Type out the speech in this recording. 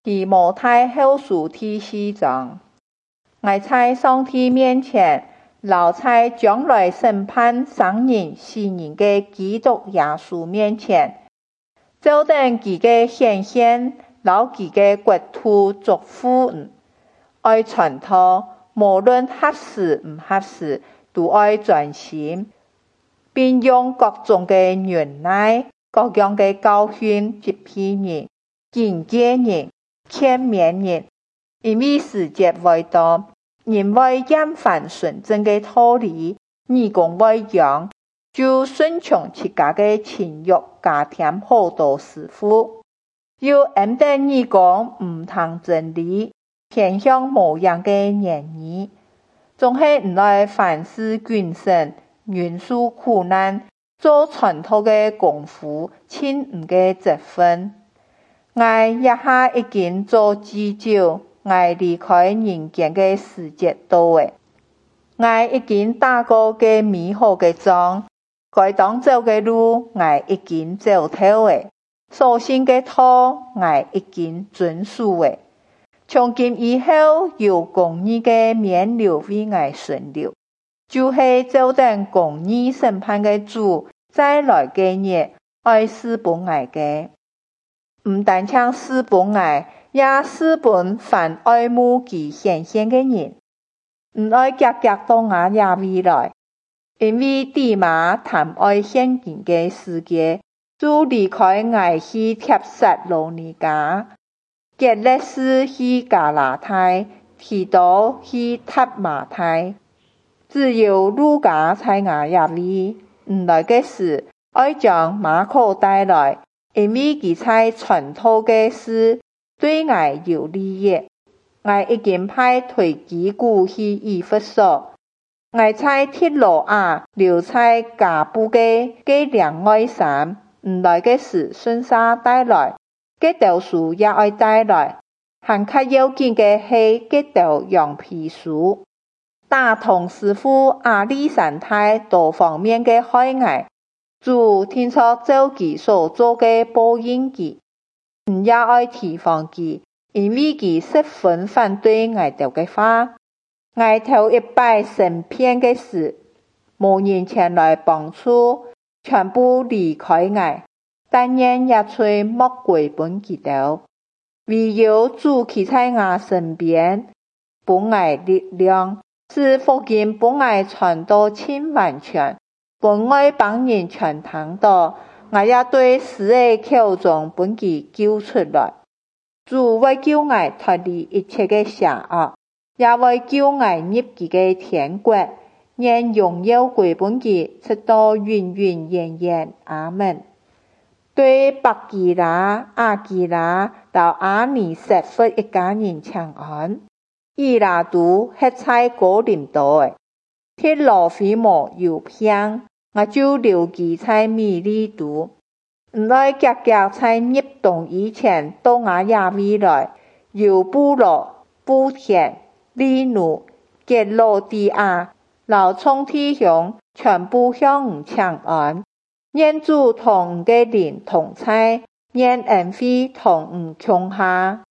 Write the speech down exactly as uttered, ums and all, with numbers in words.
提摩太後書第四章，我在上帝面前，留在將來審判生人死人的基督耶穌面前，照等其嘅顯現，留其嘅國土作福音，愛傳道，無論合適唔合適，都愛專心，並用各種嘅忍耐、各樣嘅教訓，責備人、警戒人、勸勉人，因為時節未到，人會厭煩純正嘅道理，義工會揚，就順從自家嘅情慾，加添好多師傅。又暗地義工唔聽真理，偏向無樣嘅言語，總係唔愛凡事謹慎，忍受苦難，做傳道嘅功夫，親唔嘅職分。我一下已經做記招，我離開人間嘅時節到誒，我已經打過嘅美好嘅仗，該當走嘅路，我已經走透誒，所信嘅道，我已經遵守誒。從今以後，有公義嘅冕旒為我存留，就是照等公義審判嘅主再來嘅日，愛施本我嘅。唔單唱施本我，也施本凡愛慕其顯現嘅人，唔愛夾夾到我也未來，因為地馬貪愛現今嘅世界，就離開我去帖撒羅尼迦，革勒士去加拉太，提多去塔馬太，只有路加在我也未，唔來嘅時，愛將馬可帶來。因為佢在傳道嘅事對我有利益，我已經派推基古去以弗所，我在鐵羅亞留在加布嘅嘅兩外山，唔來嘅時順沙帶來，嘅道書也愛帶來，還較要緊嘅係嘅道羊皮書，打同師傅阿里山太多方面嘅海外。主聽說照其所做嘅報應佢，唔也愛提防佢，因為佢十分反對我哋嘅話。我頭一擺生病嘅時，無人前來幫助，全部離開我，但願也隨莫歸本佢哋。唯有主企在我身邊，本我力量，使福音本我傳到千完全。本愛幫人傳聽到，我也對死嘅口中本佢救出來。主為救我脫離一切嘅邪惡，也為救我入佢嘅天國，願榮耀歸本佢，直到永永遠遠。阿們。對百基拉、亞基拉到阿尼色弗一家人請安。以拉都係在哥林多誒。鐵羅菲摩有病，我就留佢在米利都。唔愛夾夾在入冬以前到我也未來，由布羅、布田、利努、格羅地亞、老衝弟兄全部向吾請安。願主同嘅靈同在，願恩惠同吾共下。